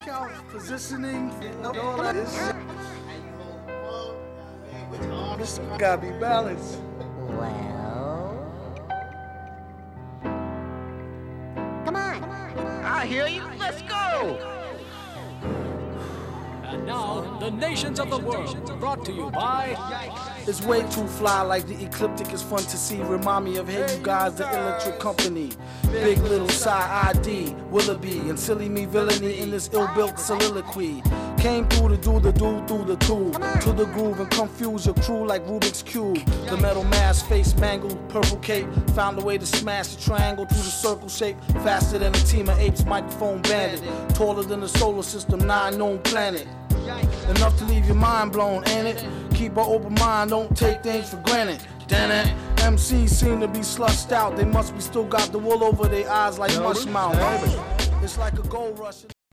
Positioning, all that is this gotta be balanced. Well, come on. I hear you. Let's go. And now, the nations of the world, brought to you by... It's way too fly, like the ecliptic is fun to see. Remind me of Hey You Guys, the Electric Company. Big Little Side ID, Willoughby, and silly me villainy in this ill-built soliloquy. Came through to do the through the tube, to the groove and confuse your crew like Rubik's Cube. The metal mask, face mangled, purple cape, found a way to smash the triangle through the circle shape. Faster than a team of apes, microphone bandit. Taller than the solar system, 9 known planet. Enough to leave your mind blown, ain't it? Keep an open mind, don't take things for granted. Damn it. MCs seem to be slushed out. They must be still got the wool over their eyes like mush mouth. It's like a gold rush.